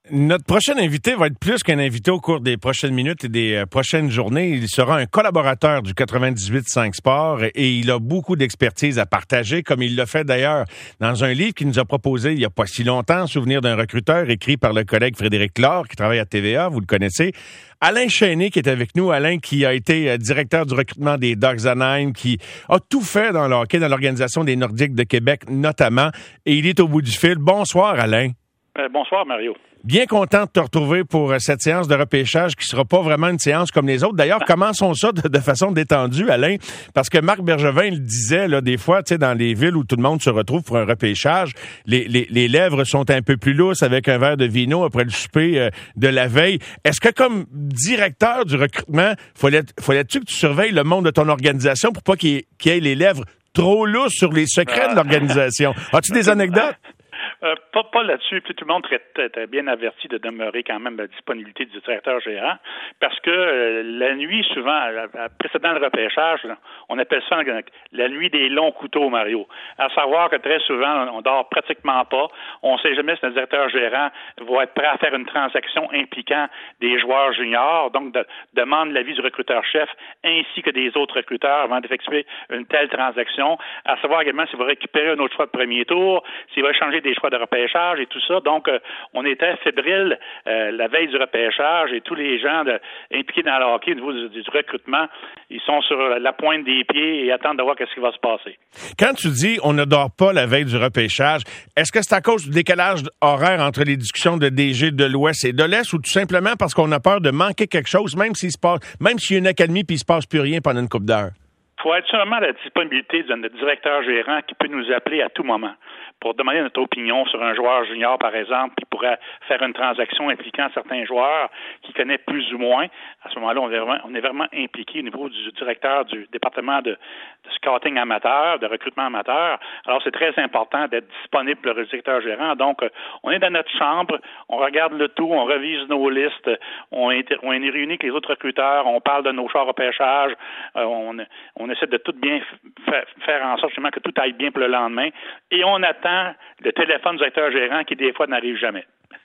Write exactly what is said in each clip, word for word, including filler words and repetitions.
Notre prochain invité va être plus qu'un invité au cours des prochaines minutes et des euh, prochaines journées. Il sera un collaborateur du quatre-vingt-dix-huit cinq Sports et il a beaucoup d'expertise à partager, comme il l'a fait d'ailleurs dans un livre qu'il nous a proposé il n'y a pas si longtemps, Souvenir d'un recruteur, écrit par le collègue Frédéric Laure, qui travaille à T V A, vous le connaissez. Alain Chénier qui est avec nous. Alain qui a été euh, directeur du recrutement des Ducks Anaheim, qui a tout fait dans le hockey, dans l'Organisation des Nordiques de Québec notamment. Et il est au bout du fil. Bonsoir Alain. Euh, bonsoir Mario. Bien content de te retrouver pour cette séance de repêchage qui sera pas vraiment une séance comme les autres. D'ailleurs, commençons ça de, de façon détendue, Alain, parce que Marc Bergevin le disait, là, des fois, tu sais, dans les villes où tout le monde se retrouve pour un repêchage, les, les, les lèvres sont un peu plus lousses avec un verre de vino après le souper euh, de la veille. Est-ce que comme directeur du recrutement, fallait, fallait-tu que tu surveilles le monde de ton organisation pour pas qu'il y ait, qu'il y ait les lèvres trop lousses sur les secrets de l'organisation? As-tu des anecdotes? Euh, pas, pas là-dessus. Puis tout le monde est très bien averti de demeurer quand même à la disponibilité du directeur gérant parce que euh, la nuit, souvent, à, à, précédant le repêchage, on appelle ça la nuit des longs couteaux, Mario. À savoir que très souvent, on dort pratiquement pas. On ne sait jamais si le directeur gérant va être prêt à faire une transaction impliquant des joueurs juniors, donc de, demande l'avis du recruteur-chef ainsi que des autres recruteurs avant d'effectuer une telle transaction. À savoir également s'il va récupérer un autre choix de premier tour, s'il va échanger des choix de repêchage et tout ça. Donc, euh, on était fébrile euh, la veille du repêchage et tous les gens de, impliqués dans le hockey au niveau du, du recrutement, ils sont sur la pointe des pieds et attendent de voir qu'est-ce qui va se passer. Quand tu dis on ne dort pas la veille du repêchage, est-ce que c'est à cause du décalage horaire entre les discussions de D G de l'Ouest et de l'Est ou tout simplement parce qu'on a peur de manquer quelque chose, même s'il se passe, même s'il y a une académie puis il se passe plus rien pendant une couple d'heures? Il faut être sûrement à la disponibilité de notre directeur gérant qui peut nous appeler à tout moment pour demander notre opinion sur un joueur junior, par exemple, qui pourrait faire une transaction impliquant certains joueurs qu'il connaît plus ou moins. À ce moment-là, on est vraiment, on est vraiment impliqué au niveau du directeur du département de, de scouting amateur, de recrutement amateur. Alors, c'est très important d'être disponible pour le directeur gérant. Donc, on est dans notre chambre, on regarde le tout, on revise nos listes, on est, on est réunis avec les autres recruteurs, on parle de nos chars repêchage, euh, on, on essaie de tout bien f- faire en sorte justement que tout aille bien pour le lendemain. Et on attend le téléphone du directeur gérant qui, des fois, n'arrive jamais.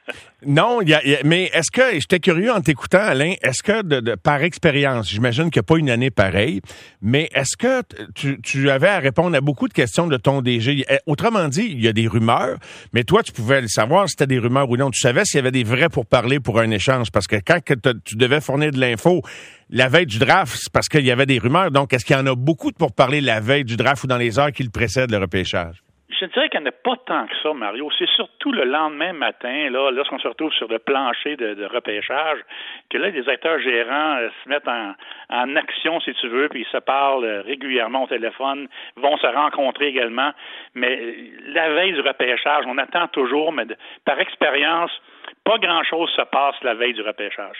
Non, y a, y a, mais est-ce que, j'étais curieux en t'écoutant, Alain, est-ce que, de, de, par expérience, j'imagine qu'il n'y a pas une année pareille, mais est-ce que tu, tu avais à répondre à beaucoup de questions de ton D G? Autrement dit, il y a des rumeurs, mais toi, tu pouvais le savoir si c'était des rumeurs ou non. Tu savais s'il y avait des vrais pourparlers pour un échange, parce que quand que tu devais fournir de l'info la veille du draft, c'est parce qu'il y avait des rumeurs. Donc, est-ce qu'il y en a beaucoup de pourparlers la veille du draft ou dans les heures qui le précèdent le repêchage? Je dirais qu'il n'y en a pas tant que ça, Mario. C'est surtout le lendemain matin, là, lorsqu'on se retrouve sur le plancher de, de repêchage, que là, les acteurs gérants euh, se mettent en, en action, si tu veux, puis ils se parlent euh, régulièrement au téléphone, vont se rencontrer également. Mais euh, la veille du repêchage, on attend toujours, mais de, par expérience, pas grand-chose se passe la veille du repêchage.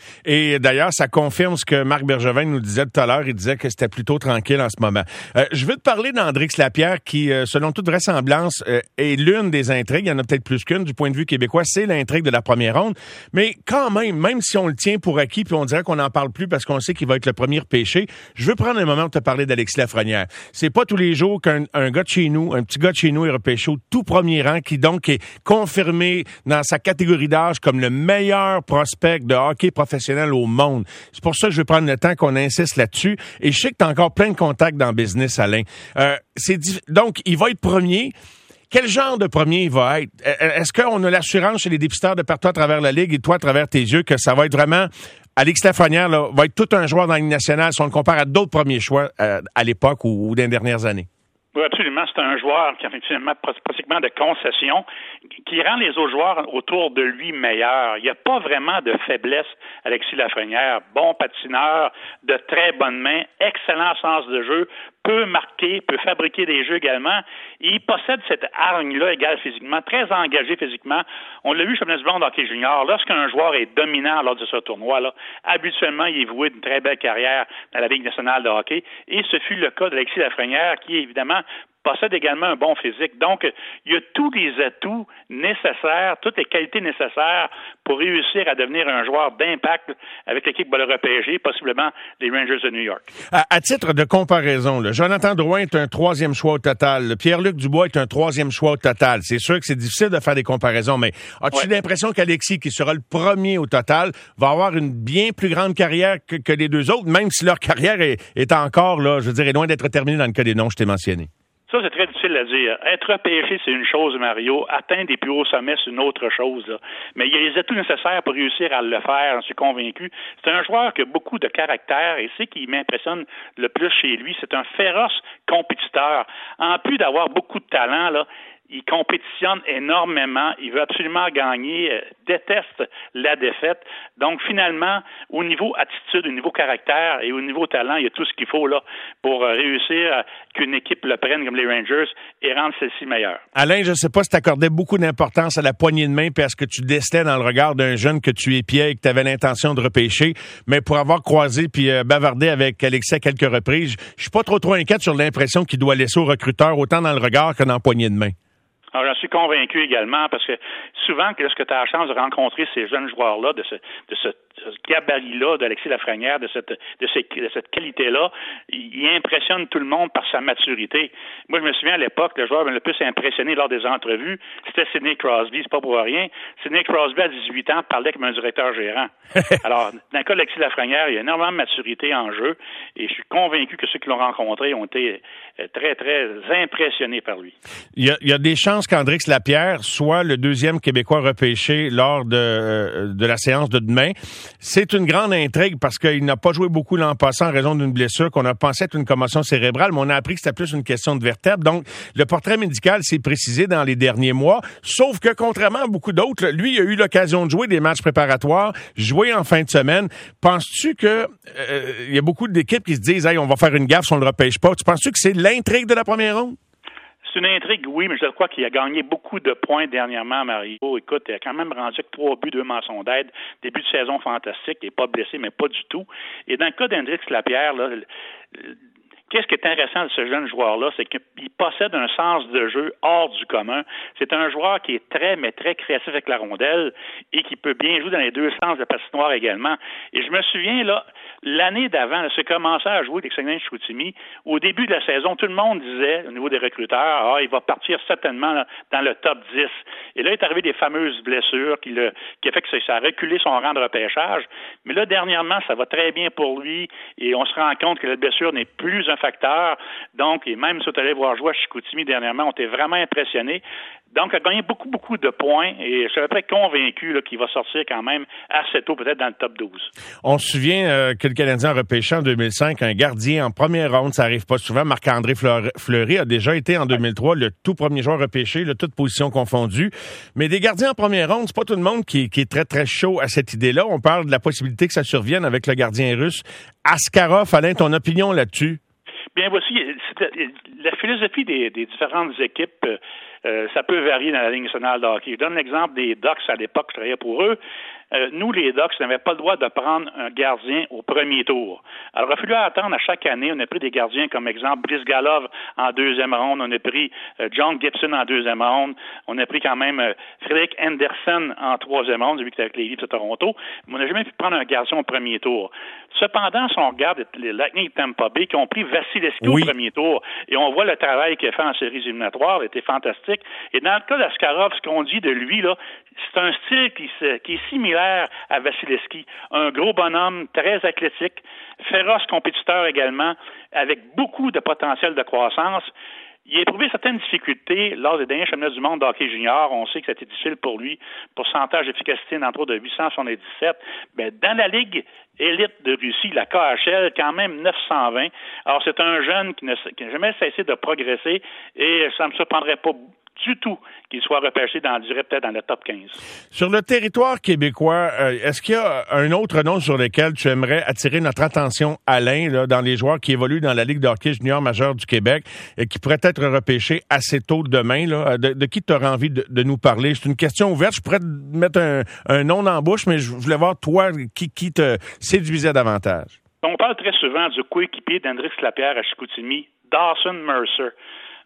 Et d'ailleurs, ça confirme ce que Marc Bergevin nous disait tout à l'heure. Il disait que c'était plutôt tranquille en ce moment. Euh, je veux te parler d'Andrix Lapierre qui, euh, selon toute vraisemblance, euh, est l'une des intrigues. Il y en a peut-être plus qu'une du point de vue québécois. C'est l'intrigue de la première ronde. Mais quand même, même si on le tient pour acquis puis on dirait qu'on n'en parle plus parce qu'on sait qu'il va être le premier repêché, je veux prendre un moment pour te parler d'Alexis Lafrenière. C'est pas tous les jours qu'un un gars de chez nous, un petit gars de chez nous est repêché au tout premier rang qui donc est confirmé dans sa catégorie d'âge comme le meilleur prospect de hockey professionnel au monde. C'est pour ça que je vais prendre le temps qu'on insiste là-dessus. Et je sais que tu as encore plein de contacts dans le business, Alain. Euh, c'est diff... Donc, il va être premier. Quel genre de premier il va être? Est-ce qu'on a l'assurance chez les dépisteurs de partout à travers la Ligue et toi, à travers tes yeux, que ça va être vraiment... Alexis Lafrenière là, va être tout un joueur dans la Ligue nationale si on le compare à d'autres premiers choix euh, à l'époque ou, ou dans les dernières années? Oui, absolument. C'est un joueur qui a effectivement pratiquement de concessions, qui rend les autres joueurs autour de lui meilleurs. Il n'y a pas vraiment de faiblesse, Alexis Lafrenière. Bon patineur, de très bonnes mains, excellent sens de jeu, peut marquer, peut fabriquer des jeux également. Et il possède cette hargne-là égale physiquement, très engagé physiquement. On l'a vu chez le Blonde Hockey Junior. Lorsqu'un joueur est dominant lors de ce tournoi-là, habituellement, il est voué d'une très belle carrière dans la Ligue nationale de hockey. Et ce fut le cas d'Alexis Lafrenière, qui, évidemment, possède également un bon physique. Donc, il y a tous les atouts nécessaires, toutes les qualités nécessaires pour réussir à devenir un joueur d'impact avec l'équipe qui va le repêcher, possiblement les Rangers de New York. À, à titre de comparaison, là, Jonathan Drouin est un troisième choix au total. Pierre-Luc Dubois est un troisième choix au total. C'est sûr que c'est difficile de faire des comparaisons, mais as-tu ouais. l'impression qu'Alexis, qui sera le premier au total, va avoir une bien plus grande carrière que, que les deux autres, même si leur carrière est, est encore, là, je veux dire, est loin d'être terminée dans le cas des noms que je t'ai mentionnés? Ça, c'est très difficile à dire. Être repêché, c'est une chose, Mario. Atteindre des plus hauts sommets, c'est une autre chose. Là. Mais il y a les atouts nécessaires pour réussir à le faire, j'en suis convaincu. C'est un joueur qui a beaucoup de caractère et c'est ce qui m'impressionne le plus chez lui. C'est un féroce compétiteur. En plus d'avoir beaucoup de talent, là, il compétitionne énormément, il veut absolument gagner, euh, déteste la défaite. Donc, finalement, au niveau attitude, au niveau caractère et au niveau talent, il y a tout ce qu'il faut là pour euh, réussir à, qu'une équipe le prenne comme les Rangers et rendre celle-ci meilleure. Alain, je ne sais pas si tu accordais beaucoup d'importance à la poignée de main parce que tu décelais dans le regard d'un jeune que tu épiais et que tu avais l'intention de repêcher, mais pour avoir croisé puis euh, bavardé avec Alexis à quelques reprises, je suis pas trop trop inquiète sur l'impression qu'il doit laisser au recruteur autant dans le regard que dans la poignée de main. Alors, j'en suis convaincu également parce que souvent, lorsque tu as la chance de rencontrer ces jeunes joueurs-là, de ce, de ce gabarit-là d'Alexis Lafrenière, de cette, de, ces, de cette qualité-là, il, il impressionne tout le monde par sa maturité. Moi, je me souviens à l'époque, le joueur le plus impressionné lors des entrevues, c'était Sidney Crosby, c'est pas pour rien. Sidney Crosby, à dix-huit ans, parlait comme un directeur gérant. Alors, dans le cas d'Alexis Lafrenière, il y a énormément de maturité en jeu et je suis convaincu que ceux qui l'ont rencontré ont été très, très impressionnés par lui. Il y a, il y a des chances qu'Andrix Lapierre soit le deuxième Québécois repêché lors de, de la séance de demain. C'est une grande intrigue parce qu'il n'a pas joué beaucoup l'an passé en raison d'une blessure qu'on a pensé être une commotion cérébrale, mais on a appris que c'était plus une question de vertèbre. Donc, le portrait médical s'est précisé dans les derniers mois, sauf que contrairement à beaucoup d'autres, lui, il a eu l'occasion de jouer des matchs préparatoires, jouer en fin de semaine. Penses-tu que euh, il y a beaucoup d'équipes qui se disent « Hey, on va faire une gaffe si on le repêche pas ». Tu penses-tu que c'est l'intrigue de la première ronde? C'est une intrigue, oui, mais je crois qu'il a gagné beaucoup de points dernièrement, Mario. Écoute, il a quand même rendu avec trois buts, deux mentions d'aide. Début de saison fantastique, il n'est pas blessé, mais pas du tout. Et dans le cas d'Andrix Lapierre, là, qu'est-ce qui est intéressant de ce jeune joueur-là, c'est qu'il possède un sens de jeu hors du commun. C'est un joueur qui est très, mais très créatif avec la rondelle et qui peut bien jouer dans les deux sens de la patinoire également. Et je me souviens, là, l'année d'avant, c'est commencé à jouer avec Saguenay-Chicoutimi. Au début de la saison, tout le monde disait, au niveau des recruteurs, ah, il va partir certainement là, dans le top dix. Et là, il est arrivé des fameuses blessures qui, le, qui a fait que ça a reculé son rang de repêchage. Mais là, dernièrement, ça va très bien pour lui et on se rend compte que la blessure n'est plus un facteur. Donc, et même si tu allais voir jouer à Chicoutimi dernièrement, on était vraiment impressionné. Donc, il a gagné beaucoup, beaucoup de points et je suis à peu près convaincu là, qu'il va sortir quand même assez tôt, peut-être dans le top douze. On se souvient euh, que le Canadien a repêché en deux mille cinq un gardien en première ronde, ça arrive pas souvent. Marc-André Fleury a déjà été en deux mille trois le tout premier joueur repêché, là, toutes positions confondues. Mais des gardiens en première ronde, c'est pas tout le monde qui, qui est très, très chaud à cette idée-là. On parle de la possibilité que ça survienne avec le gardien russe. Askarov, Alain, ton opinion là-dessus? Bien, voici, la philosophie des, des différentes équipes, euh, ça peut varier dans la Ligue nationale de hockey. Je donne l'exemple des Ducks à l'époque, je travaillais pour eux. Euh, nous, les Ducks, n'avaient pas le droit de prendre un gardien au premier tour. Alors, il a fallu attendre à chaque année. On a pris des gardiens comme exemple Brice Galov en deuxième ronde. On a pris euh, John Gibson en deuxième ronde. On a pris quand même euh, Frédéric Anderson en troisième ronde, vu que c'était avec les Leafs de Toronto. Mais on n'a jamais pu prendre un gardien au premier tour. Cependant, si on regarde les Lightning Tampa Bay qui ont pris Vasilevskiy oui. au premier tour, et on voit le travail qu'il a fait en séries éliminatoires, il était fantastique. Et dans le cas d'Askarov, ce qu'on dit de lui, là, c'est un style qui, qui est similaire à Vasilevskiy. Un gros bonhomme, très athlétique, féroce compétiteur également, avec beaucoup de potentiel de croissance. Il a éprouvé certaines difficultés lors des derniers championnats du monde de hockey junior. On sait que c'était difficile pour lui. Pourcentage d'efficacité d'entre de huit cent soixante-dix-sept. Ben, dans la Ligue élite de Russie, la K H L, quand même neuf cent vingt. Alors, c'est un jeune qui n'a jamais cessé de progresser et ça ne me surprendrait pas du tout qu'il soit repêché dans, dirais, peut-être dans le top quinze. Sur le territoire québécois, euh, est-ce qu'il y a un autre nom sur lequel tu aimerais attirer notre attention, Alain, là, dans les joueurs qui évoluent dans la Ligue de hockey junior majeure du Québec et qui pourraient être repêchés assez tôt demain? Là, de, de qui tu aurais envie de, de nous parler? C'est une question ouverte. Je pourrais te mettre un, un nom dans la bouche, mais je voulais voir, toi, qui, qui te séduisait davantage. On parle très souvent du coéquipier d'Andrix Lapierre à Chicoutimi, Dawson Mercer.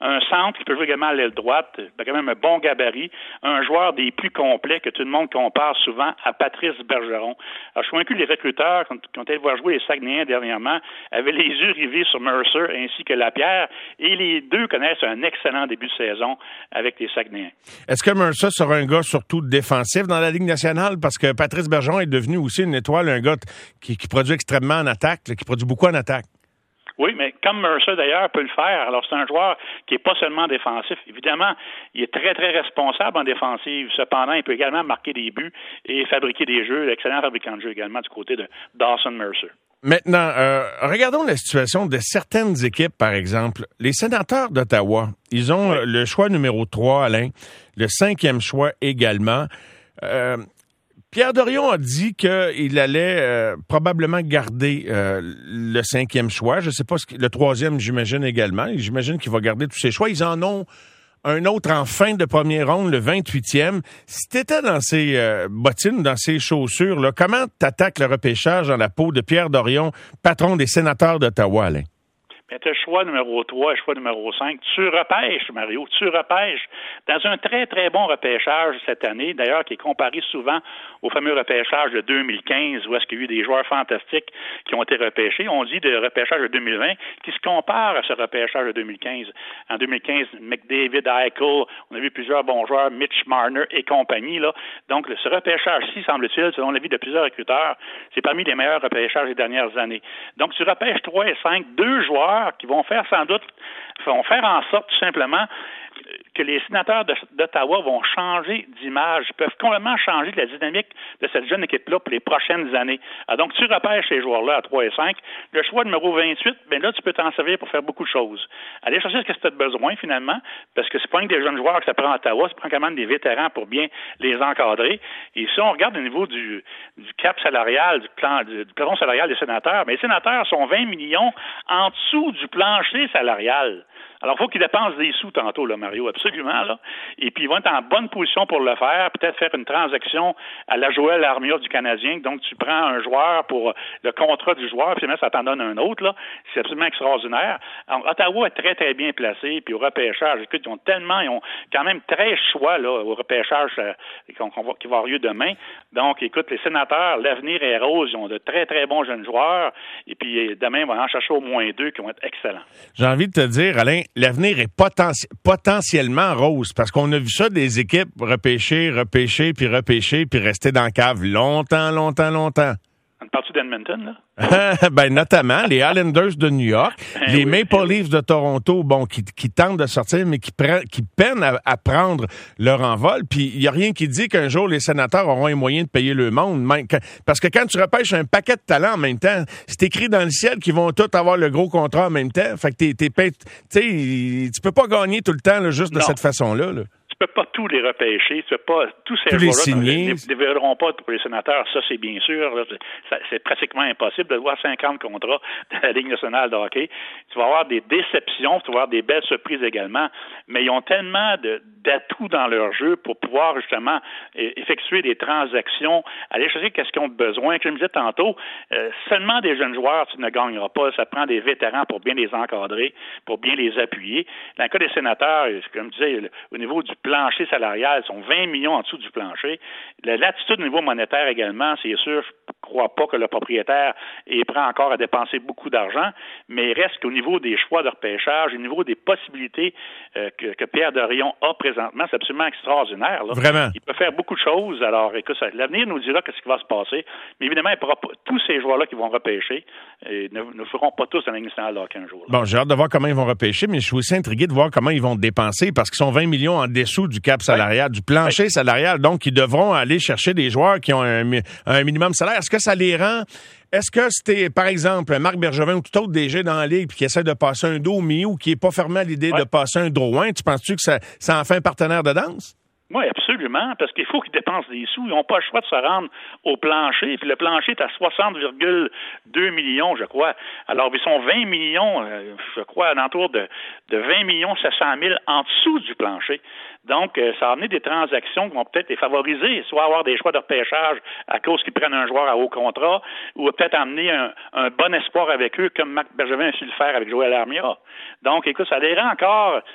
un centre qui peut jouer également à l'aile droite, quand même un bon gabarit, un joueur des plus complets que tout le monde compare souvent à Patrice Bergeron. Alors, je suis convaincu que les recruteurs, quand, quand ils voir jouer les Saguenayens dernièrement, avaient les yeux rivés sur Mercer ainsi que Lapierre, et les deux connaissent un excellent début de saison avec les Saguenayens. Est-ce que Mercer sera un gars surtout défensif dans la Ligue nationale? Parce que Patrice Bergeron est devenu aussi une étoile, un gars qui, qui produit extrêmement en attaque, là, qui produit beaucoup en attaque. Oui, mais comme Mercer, d'ailleurs, peut le faire. Alors, c'est un joueur qui n'est pas seulement défensif. Évidemment, il est très, très responsable en défensive. Cependant, il peut également marquer des buts et fabriquer des jeux. Excellent fabricant de jeux également du côté de Dawson Mercer. Maintenant, euh, regardons la situation de certaines équipes, par exemple. Les Sénateurs d'Ottawa, ils ont oui. le choix numéro trois, Alain, le cinquième choix également. Euh, Pierre Dorion a dit qu'il allait euh, probablement garder euh, le cinquième choix. Je ne sais pas, ce que, le troisième, j'imagine également. J'imagine qu'il va garder tous ses choix. Ils en ont un autre en fin de première ronde, le vingt-huitième. Si tu étais dans ses euh, bottines, dans ses chaussures, là, comment t'attaques le repêchage dans la peau de Pierre Dorion, patron des Sénateurs d'Ottawa, Alain? Mais tu as le choix numéro trois et le choix numéro cinq. Tu repêches, Mario, tu repêches dans un très, très bon repêchage cette année, d'ailleurs, qui est comparé souvent au fameux repêchage de deux mille quinze, où est-ce qu'il y a eu des joueurs fantastiques qui ont été repêchés. On dit de repêchage de deux mille vingt, qui se compare à ce repêchage de deux mille quinze. En deux mille quinze, McDavid, Eichel, on a vu plusieurs bons joueurs, Mitch Marner et compagnie, là. Donc, ce repêchage-ci, semble-t-il, selon l'avis de plusieurs recruteurs, c'est parmi les meilleurs repêchages des dernières années. Donc, tu repêches trois et cinq, deux joueurs qui vont faire sans doute, vont faire en sorte tout simplement que les sénateurs d'Ottawa vont changer d'image, peuvent complètement changer de la dynamique de cette jeune équipe-là pour les prochaines années. Alors donc, tu repêches ces joueurs-là à trois et cinq. Le choix numéro vingt-huit, bien là, tu peux t'en servir pour faire beaucoup de choses. Aller chercher ce que tu as besoin, finalement, parce que c'est pas que des jeunes joueurs que ça prend à Ottawa, ça prend quand même des vétérans pour bien les encadrer. Et si on regarde au niveau du, du cap salarial, du plan, du, du plafond salarial des sénateurs, bien, les sénateurs sont vingt millions en dessous du plancher salarial. Alors, il faut qu'ils dépensent des sous tantôt, là, Mario, absolument, là. Et puis, ils vont être en bonne position pour le faire, peut-être faire une transaction à la Joël Armia du Canadien. Donc, tu prends un joueur pour le contrat du joueur, puis finalement, ça t'en donne un autre, là. C'est absolument extraordinaire. Alors, Ottawa est très, très bien placé, puis au repêchage, écoute, ils ont tellement, ils ont quand même treize choix, là, au repêchage euh, qu'on, qu'on va, qui va avoir lieu demain. Donc, écoute, les sénateurs, l'avenir est rose, ils ont de très, très bons jeunes joueurs, et puis demain, ils vont en chercher au moins deux qui vont être excellents. J'ai envie de te dire, Alain, l'avenir est poten- potentiellement rose, parce qu'on a vu ça des équipes repêcher, repêcher, puis repêcher, puis rester dans la cave longtemps, longtemps, longtemps. On parle-tu d'Edmonton, là? ben, notamment les Islanders de New York, ben les oui, Maple Leafs de Toronto, bon, qui, qui tentent de sortir, mais qui, pre- qui peinent à, à prendre leur envol. Puis, il n'y a rien qui dit qu'un jour, les sénateurs auront les moyens de payer le monde. Même, parce que quand tu repêches un paquet de talents en même temps, c'est écrit dans le ciel qu'ils vont tous avoir le gros contrat en même temps. Fait que t'es, t'es, tu sais, tu peux pas gagner tout le temps, là, juste de non. cette façon-là, là. Tu peux pas tous les repêcher, tu peux pas tous ces joueurs-là ne déverront pas pour les sénateurs, ça c'est bien sûr, là, c'est, c'est pratiquement impossible de voir cinquante contrats dans la Ligue nationale de hockey. Tu vas avoir des déceptions, tu vas avoir des belles surprises également, mais ils ont tellement de, d'atouts dans leur jeu pour pouvoir justement effectuer des transactions, aller chercher qu'est-ce qu'ils ont besoin. Comme je disais tantôt, euh, seulement des jeunes joueurs, tu ne gagneras pas. Ça prend des vétérans pour bien les encadrer, pour bien les appuyer. Dans le cas des sénateurs, comme je disais, au niveau du plancher salarial, ils sont vingt millions en dessous du plancher. La latitude au niveau monétaire également, c'est sûr, je ne crois pas que le propriétaire est prêt encore à dépenser beaucoup d'argent, mais il reste qu'au niveau des choix de repêchage, au niveau des possibilités euh, que, que Pierre Dorion a présentement, c'est absolument extraordinaire. Là. Vraiment. Il peut faire beaucoup de choses. Alors, écoute, ça, l'avenir nous dira qu'est-ce qui va se passer. Mais évidemment, il pourra pas, tous ces joueurs-là qui vont repêcher et ne, ne feront pas tous dans la Ligue nationale dans quinze jours. Là. Bon, j'ai hâte de voir comment ils vont repêcher, mais je suis aussi intrigué de voir comment ils vont dépenser parce qu'ils sont vingt millions en dessous du cap salarial, du plancher oui. salarial. Donc, ils devront aller chercher des joueurs qui ont un, un minimum salaire. Est-ce que ça les rend... Est-ce que c'était, par exemple, Marc Bergevin ou tout autre D G dans la Ligue puis qui essaie de passer un dos mi ou qui n'est pas fermé à l'idée ouais. de passer un Drouin, tu penses-tu que ça, ça en fait un partenaire de danse? Oui, absolument, parce qu'il faut qu'ils dépensent des sous. Ils n'ont pas le choix de se rendre au plancher. Puis le plancher est à soixante virgule deux millions, je crois. Alors, ils sont vingt millions, je crois, à l'entour de, de vingt millions sept cent mille en dessous du plancher. Donc, ça a amené des transactions qui vont peut-être les favoriser, soit avoir des choix de repêchage à cause qu'ils prennent un joueur à haut contrat, ou peut-être amener un, un bon espoir avec eux, comme Marc Bergevin a su le faire avec Joël Armia. Donc, écoute, ça les rend encore...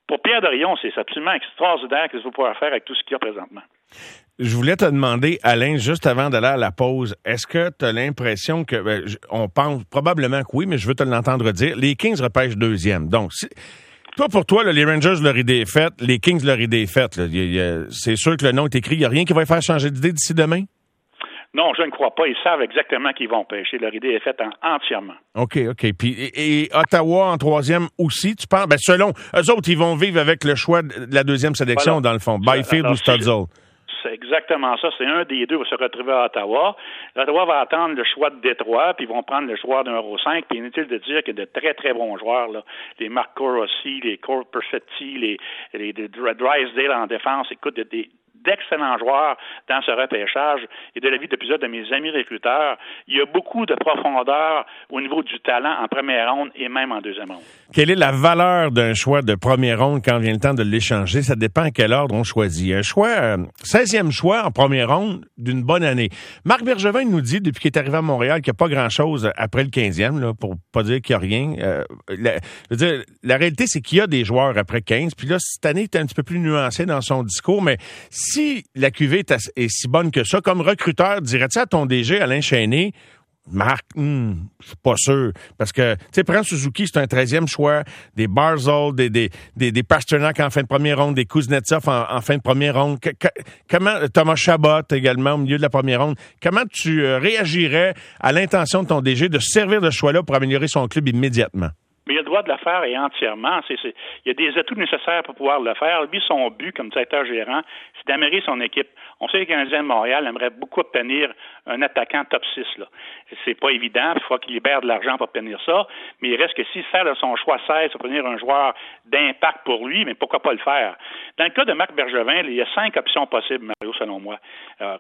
pour Pierre Dorion, c'est absolument extraordinaire ce qu'il va pouvoir faire avec tout ce qu'il y a présentement. Je voulais te demander, Alain, juste avant d'aller à la pause, est-ce que tu as l'impression que, ben, on pense probablement que oui, mais je veux te l'entendre dire, les Kings repêchent deuxième. Donc, si, toi, pour toi, là, les Rangers, leur idée est faite, les Kings, leur idée est faite. Là. Il y a, il y a, c'est sûr que le nom est écrit. Il n'y a rien qui va les faire changer d'idée d'ici demain? Non, je ne crois pas. Ils savent exactement qu'ils vont pêcher. Leur idée est faite en, entièrement. OK, OK. Puis, et, et Ottawa en troisième aussi, tu penses? Ben, selon eux autres, ils vont vivre avec le choix de la deuxième sélection, voilà. Dans le fond. Byfield ou Stützle. C'est exactement ça. C'est un des deux qui va se retrouver à Ottawa. Ottawa va attendre le choix de Détroit, puis ils vont prendre le choix d'un numéro cinq. Puis inutile de dire qu'il y a de très, très bons joueurs, là. Les Marc Corossi, les Cole Perfetti, les, les, les Drysdale en défense. Écoute, des, des d'excellents joueurs dans ce repêchage. Et de l'avis de plusieurs de mes amis recruteurs, il y a beaucoup de profondeur au niveau du talent en première ronde et même en deuxième ronde. Quelle est la valeur d'un choix de première ronde quand vient le temps de l'échanger? Ça dépend à quel ordre on choisit. Un choix, euh, seizième choix en première ronde d'une bonne année. Marc Bergevin nous dit, depuis qu'il est arrivé à Montréal, qu'il n'y a pas grand-chose après le quinzième, là, pour pas dire qu'il n'y a rien. Euh, la, je veux dire, la réalité, c'est qu'il y a des joueurs après quinze. Puis là, cette année, il est un petit peu plus nuancé dans son discours, mais si la cuvée est, assez, est si bonne que ça, comme recruteur, dirais-tu à ton D G, Alain Chaîné, Marc, hmm, je suis pas sûr. Parce que, tu sais, prends Suzuki, c'est un treizième choix, des Barzal, des, des, des, des Pasternak en fin de première ronde, des Kuznetsov en, en fin de première ronde. Que, que, comment, Thomas Chabot également au milieu de la première ronde. Comment tu euh, réagirais à l'intention de ton D G de servir de ce choix-là pour améliorer son club immédiatement? Mais il a le droit de le faire et entièrement. C'est, c'est, il y a des atouts nécessaires pour pouvoir le faire. Lui, son but comme directeur gérant, c'est d'améliorer son équipe. On sait que les Canadiens de Montréal aimeraient beaucoup obtenir un attaquant top six. Là. C'est pas évident. Il faut qu'il libère de l'argent pour obtenir ça. Mais il reste que s'il sert de son choix seize pour obtenir un joueur d'impact pour lui, mais pourquoi pas le faire? Dans le cas de Marc Bergevin, il y a cinq options possibles, Mario, selon moi. Alors,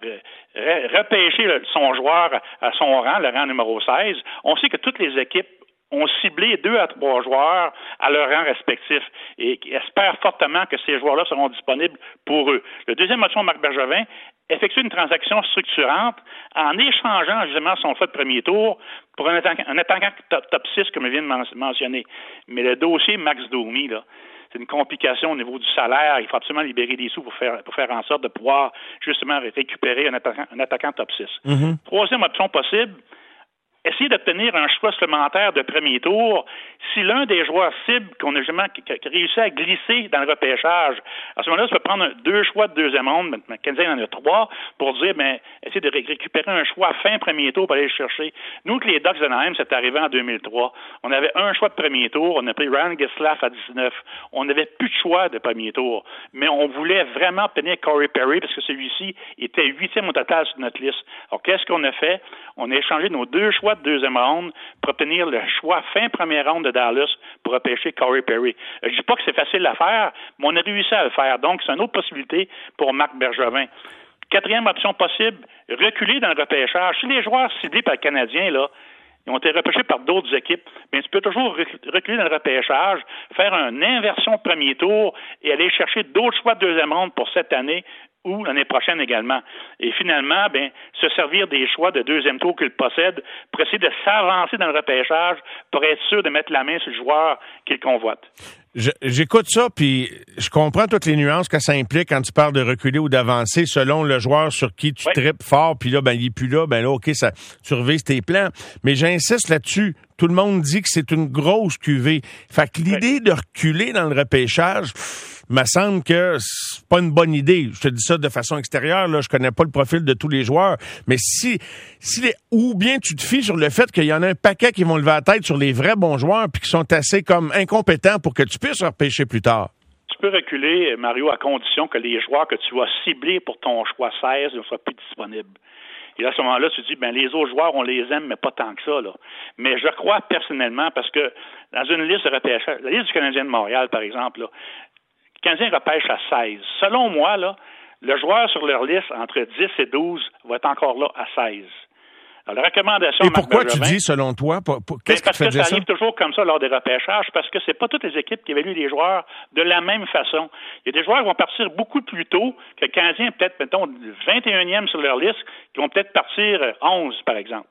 repêcher son joueur à son rang, le rang numéro seize. On sait que toutes les équipes ont ciblé deux à trois joueurs à leur rang respectif et espèrent fortement que ces joueurs-là seront disponibles pour eux. Le deuxième option, Marc Bergevin, effectue une transaction structurante en échangeant justement son choix de premier tour pour un attaquant, un attaquant top, top six, comme je viens de mentionner. Mais le dossier Max Domi, là, c'est une complication au niveau du salaire. Il faut absolument libérer des sous pour faire, pour faire en sorte de pouvoir justement récupérer un attaquant, un attaquant top six. Mm-hmm. Troisième option possible, essayer d'obtenir un choix supplémentaire de premier tour si l'un des joueurs cibles qu'on a jamais qui, qui réussi à glisser dans le repêchage, à ce moment-là, ça peut prendre un, deux choix de deuxième ronde, mais le Canadien en a trois, pour dire, ben, essayer de ré- récupérer un choix fin premier tour pour aller le chercher. Nous, que les Ducks d'Anaheim, c'est arrivé en deux mille trois. On avait un choix de premier tour, on a pris Ryan Getzlaf à dix-neuf. On n'avait plus de choix de premier tour, mais on voulait vraiment obtenir Corey Perry parce que celui-ci était huitième au total sur notre liste. Alors, qu'est-ce qu'on a fait? On a échangé nos deux choix de deuxième ronde pour obtenir le choix fin première ronde de Dallas pour repêcher Corey Perry. Je dis pas que c'est facile à faire, mais on a réussi à le faire. Donc, c'est une autre possibilité pour Marc Bergevin. Quatrième option possible, reculer dans le repêchage. Si les joueurs ciblés par le Canadien, là, ils ont été repêchés par d'autres équipes, mais tu peux toujours reculer dans le repêchage, faire une inversion de premier tour et aller chercher d'autres choix de deuxième ronde pour cette année ou l'année prochaine également. Et finalement, ben, se servir des choix de deuxième tour qu'il possède pour essayer de s'avancer dans le repêchage pour être sûr de mettre la main sur le joueur qu'il convoite. Je, j'écoute ça, puis je comprends toutes les nuances que ça implique quand tu parles de reculer ou d'avancer selon le joueur sur qui tu oui. tripes fort, puis là, ben, il est plus là, ben là, OK, ça, tu revises tes plans. Mais j'insiste là-dessus. Tout le monde dit que c'est une grosse cuvée. Fait que l'idée oui. de reculer dans le repêchage, pff, me semble que c'est pas une bonne idée. Je te dis ça de façon extérieure, là, je connais pas le profil de tous les joueurs, mais si, si les, ou bien tu te fies sur le fait qu'il y en a un paquet qui vont lever la tête sur les vrais bons joueurs puis qui sont assez comme incompétents pour que tu puisses repêcher plus tard. Tu peux reculer, Mario, à condition que les joueurs que tu vas cibler pour ton choix seize ne soient plus disponibles. Et là, à ce moment-là, tu te dis, ben les autres joueurs, on les aime, mais pas tant que ça, là. Mais je crois personnellement, parce que dans une liste de repêchage, la liste du Canadien de Montréal, par exemple, là, le Canadien repêche à seize. Selon moi, là, le joueur sur leur liste entre dix et douze va être encore là à seize. Alors, la recommandation. Et pourquoi tu dis, selon toi, pour, pour, qu'est-ce parce qui te fait que ça ça? arrive toujours comme ça lors des repêchages, parce que c'est pas toutes les équipes qui évaluent les joueurs de la même façon. Il y a des joueurs qui vont partir beaucoup plus tôt que le Canadien, peut-être, mettons, vingt et unième sur leur liste, qui vont peut-être partir onze, par exemple.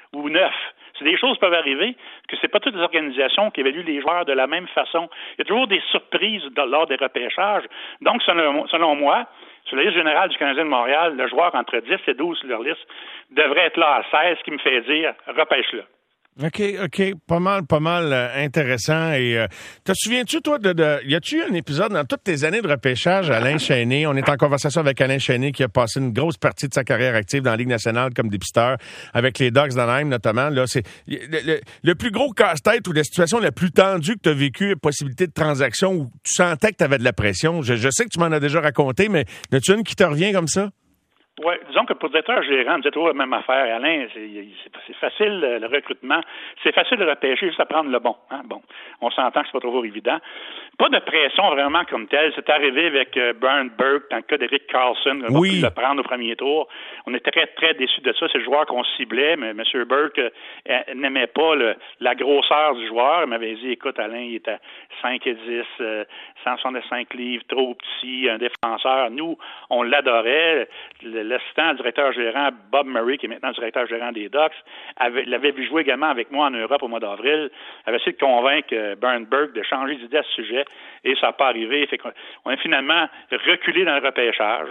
ou neuf. C'est des choses qui peuvent arriver, que c'est pas toutes les organisations qui évaluent les joueurs de la même façon. Il y a toujours des surprises lors des repêchages. Donc, selon, selon moi, sur la liste générale du Canadien de Montréal, le joueur entre dix et douze sur leur liste devrait être là à seize, ce qui me fait dire repêche-le. OK, OK. Pas mal, pas mal euh, intéressant. Et euh, te souviens-tu, toi, de, de. Y a-tu eu un épisode dans toutes tes années de repêchage, Alain Chaîné? On est en conversation avec Alain Chaîné qui a passé une grosse partie de sa carrière active dans la Ligue nationale comme dépisteur, avec les Ducks d'Anaheim notamment. Là, c'est le, le, le plus gros casse-tête ou la situation la plus tendue que tu as vécue, possibilité de transaction où tu sentais que tu avais de la pression. Je, je sais que tu m'en as déjà raconté, mais y a-tu une qui te revient comme ça? Oui, disons que pour le directeur gérant, vous êtes toujours la même affaire. Alain, c'est, c'est facile le recrutement. C'est facile de repêcher, juste à prendre le bon. Hein? Bon, on s'entend que c'est pas toujours évident. Pas de pression vraiment comme telle. C'est arrivé avec euh, Brian Burke, dans le cas d'Eric Carlson. On oui. a pu le prendre au premier tour. On était très, très déçus de ça. C'est le joueur qu'on ciblait, mais M. Burke euh, n'aimait pas le, la grosseur du joueur. Il m'avait dit, écoute, Alain, il est à cinq et dix, euh, cent soixante-cinq livres, trop petit, un défenseur. Nous, on l'adorait. Le, L'assistant directeur gérant Bob Murray, qui est maintenant directeur gérant des Ducks, avait, l'avait vu jouer également avec moi en Europe au mois d'avril, avait essayé de convaincre euh, Bernberg de changer d'idée à ce sujet, et ça n'a pas arrivé. Fait qu'on, on a finalement reculé dans le repêchage.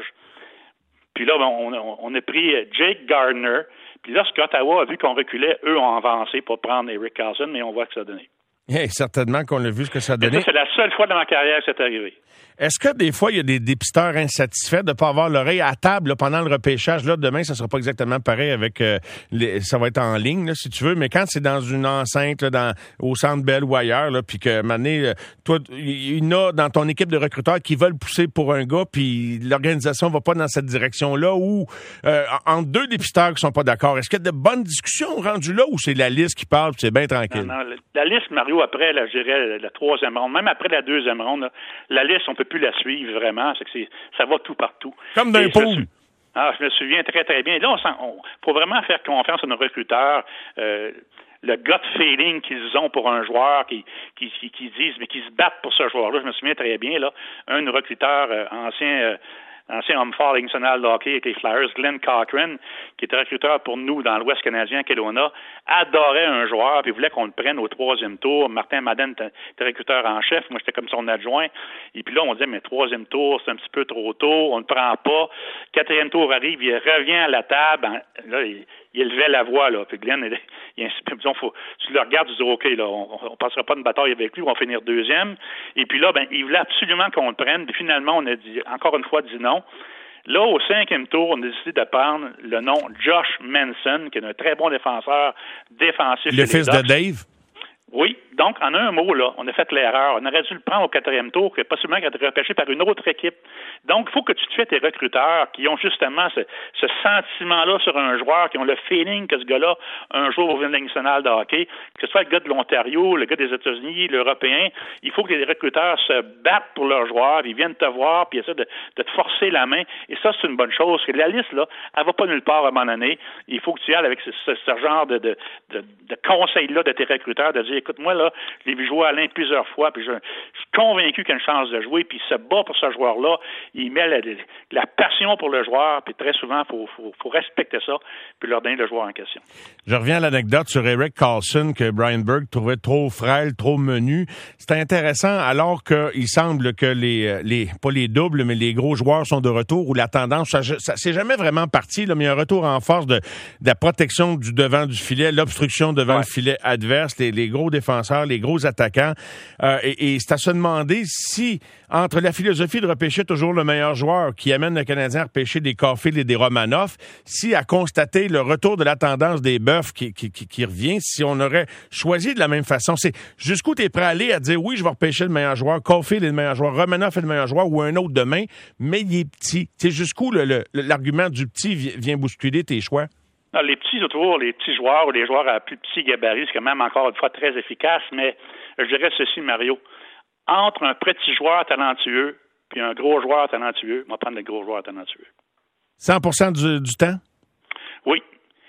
Puis là, on, on, on a pris Jake Gardner. Puis lorsque Ottawa a vu qu'on reculait, eux ont avancé pour prendre Eric Carlson, mais on voit que ça a donné. Hey, certainement qu'on l'a vu ce que ça a donné. Ça, c'est la seule fois dans ma carrière que c'est arrivé. Est-ce que des fois, il y a des dépisteurs insatisfaits de ne pas avoir l'oreille à table là, pendant le repêchage? Là, demain, ça ne sera pas exactement pareil avec... Euh, les, ça va être en ligne, là, si tu veux, mais quand c'est dans une enceinte, là, dans, au Centre Bell ou ailleurs, là, puis que, mané, toi, il y en a dans ton équipe de recruteurs qui veulent pousser pour un gars, puis l'organisation va pas dans cette direction-là, ou euh, entre deux dépisteurs qui sont pas d'accord, est-ce qu'il y a de bonnes discussions rendues là, ou c'est la liste qui parle, puis c'est bien tranquille? Non, non, la liste, Mario, après, là, je dirais, la troisième ronde, même après la deuxième ronde, là, la liste, on peut plus la suivre vraiment. C'est que c'est, ça va tout partout. Comme d'un pool. Ah, je me souviens très, très bien. Là, on faut vraiment faire confiance à nos recruteurs. Euh, le gut feeling qu'ils ont pour un joueur, qui, qui, qui, qui disent, mais qui se battent pour ce joueur-là. Je me souviens très bien, là, un recruteur euh, ancien... Euh, ancien homme fort national de hockey avec les Flyers, Glenn Cochran, qui était recruteur pour nous dans l'Ouest canadien, Kelowna, adorait un joueur, puis voulait qu'on le prenne au troisième tour. Martin Madden était recruteur en chef, moi j'étais comme son adjoint. Et puis là, on disait, mais troisième tour, c'est un petit peu trop tôt, on ne le prend pas. Quatrième tour arrive, il revient à la table, là, il, il élevait la voix, là. Puis Glenn, il, il, disons, faut, tu le regardes, tu dis, OK, là, on ne passera pas une bataille avec lui, on va finir deuxième. Et puis là, ben, il voulait absolument qu'on le prenne, puis finalement, on a dit, encore une fois, dit non. Là, au cinquième tour, on a décidé de prendre le nom Josh Manson, qui est un très bon défenseur défensif. Le fils de Dave? Oui. Donc, en un mot, là, on a fait l'erreur. On aurait dû le prendre au quatrième tour, qui est possiblement être repêché par une autre équipe. Donc, il faut que tu te fais tes recruteurs qui ont justement ce, ce sentiment-là sur un joueur, qui ont le feeling que ce gars-là, un jour, va venir de la Ligue nationale de hockey, que ce soit le gars de l'Ontario, le gars des États-Unis, l'Européen. Il faut que les recruteurs se battent pour leurs joueurs, ils viennent te voir, puis essaient de, de te forcer la main. Et ça, c'est une bonne chose. Que la liste, là, elle va pas nulle part à un moment donné. Il faut que tu y ailles avec ce, ce, ce genre de, de, de, de conseils-là de tes recruteurs, de dire, écoute, moi, là, je l'ai vu jouer Alain plusieurs fois, puis je, je suis convaincu qu'il a une chance de jouer, puis il se bat pour ce joueur-là. Il met la, la passion pour le joueur, puis très souvent, il faut, faut, faut respecter ça, puis leur donner le joueur en question. Je reviens à l'anecdote sur Eric Carlson que Brian Burke trouvait trop frêle, trop menu. C'est intéressant, alors qu'il semble que les, les, pas les doubles, mais les gros joueurs sont de retour, où la tendance, ça, ça c'est jamais vraiment parti, là, mais il y a un retour en force de, de la protection du devant du filet, l'obstruction devant ouais. le filet adverse, les, les gros défenseurs, les gros attaquants. Euh, et, et c'est à se demander si, entre la philosophie de repêcher toujours le meilleur joueur qui amène le Canadien à repêcher des Caulfield et des Romanoff, si à constater le retour de la tendance des Bœufs qui, qui, qui, qui revient, si on aurait choisi de la même façon, c'est jusqu'où tu es prêt à aller à dire oui, je vais repêcher le meilleur joueur, Caulfield est le meilleur joueur, Romanoff est le meilleur joueur ou un autre demain, mais il est petit. C'est jusqu'où le, le, l'argument du petit vient bousculer tes choix? Non, les petits autour, les petits joueurs ou les joueurs à plus petits gabarits, c'est quand même encore une fois très efficace, mais je dirais ceci, Mario. Entre un petit joueur talentueux puis un gros joueur talentueux, on va prendre le gros joueur talentueux. cent pour cent du, du temps? Oui.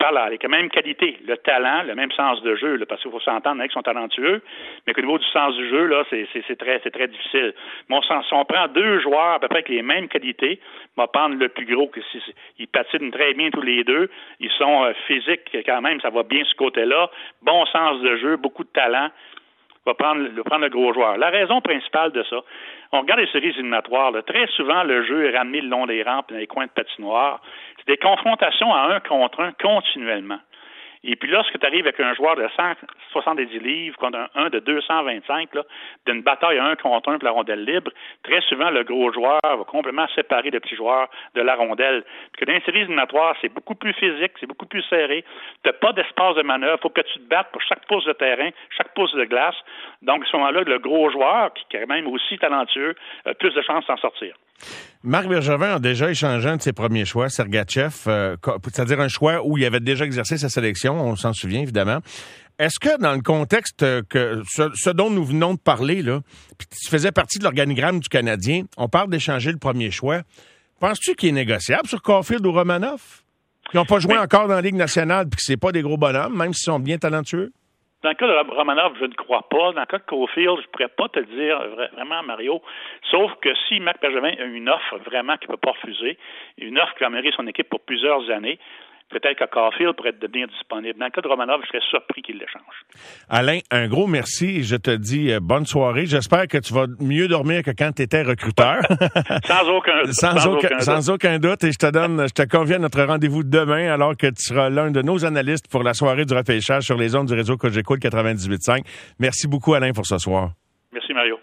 parle avec la même qualité, le talent, le même sens de jeu, là, parce qu'il faut s'entendre avec qui sont talentueux, mais qu'au niveau du sens du jeu, là, c'est, c'est, c'est très, c'est très difficile. Mais on, si on prend deux joueurs à peu près avec les mêmes qualités, on va prendre le plus gros, que si, ils patinent très bien tous les deux, ils sont euh, physiques quand même, ça va bien ce côté-là, bon sens de jeu, beaucoup de talent. Va prendre, va prendre le gros joueur. La raison principale de ça, on regarde les séries éliminatoires, là, très souvent, le jeu est ramené le long des rampes et dans les coins de patinoire. C'est des confrontations à un contre un continuellement. Et puis lorsque tu arrives avec un joueur de cent soixante-dix livres contre un, un de deux cent vingt-cinq, là, d'une bataille à un contre un pour la rondelle libre, très souvent, le gros joueur va complètement séparer le petit joueur de la rondelle. Parce que dans les séries éliminatoires, c'est beaucoup plus physique, c'est beaucoup plus serré. Tu n'as pas d'espace de manœuvre. Il faut que tu te battes pour chaque pouce de terrain, chaque pouce de glace. Donc, à ce moment-là, le gros joueur, qui est quand même aussi talentueux, a plus de chances d'en sortir. Marc Bergevin a déjà échangé un de ses premiers choix, Sergachev, euh, c'est-à-dire un choix où il avait déjà exercé sa sélection, on s'en souvient évidemment. Est-ce que dans le contexte que ce, ce dont nous venons de parler, là, puis tu faisais partie de l'organigramme du Canadien, on parle d'échanger le premier choix, penses-tu qu'il est négociable sur Caulfield ou Romanov? Qui n'ont pas joué oui. encore dans la Ligue nationale puis que c'est pas des gros bonhommes, même s'ils sont bien talentueux? Dans le cas de Romanov, je ne crois pas. Dans le cas de Caulfield, je ne pourrais pas te dire vraiment, Mario, sauf que si Marc Bergevin a une offre vraiment qu'il ne peut pas refuser, une offre qui va mériter son équipe pour plusieurs années, peut-être que Caulfield pourrait devenir disponible. Dans le cas de Romanov, je serais surpris qu'il l'échange. Alain, un gros merci et je te dis euh, bonne soirée. J'espère que tu vas mieux dormir que quand tu étais recruteur. sans aucun doute. sans, sans, aucun, aucun sans aucun doute. Et je te donne, je te convie à notre rendez-vous demain alors que tu seras l'un de nos analystes pour la soirée du repêchage sur les ondes du réseau Cogeco quatre-vingt-dix-huit cinq. Merci beaucoup, Alain, pour ce soir. Merci, Mario.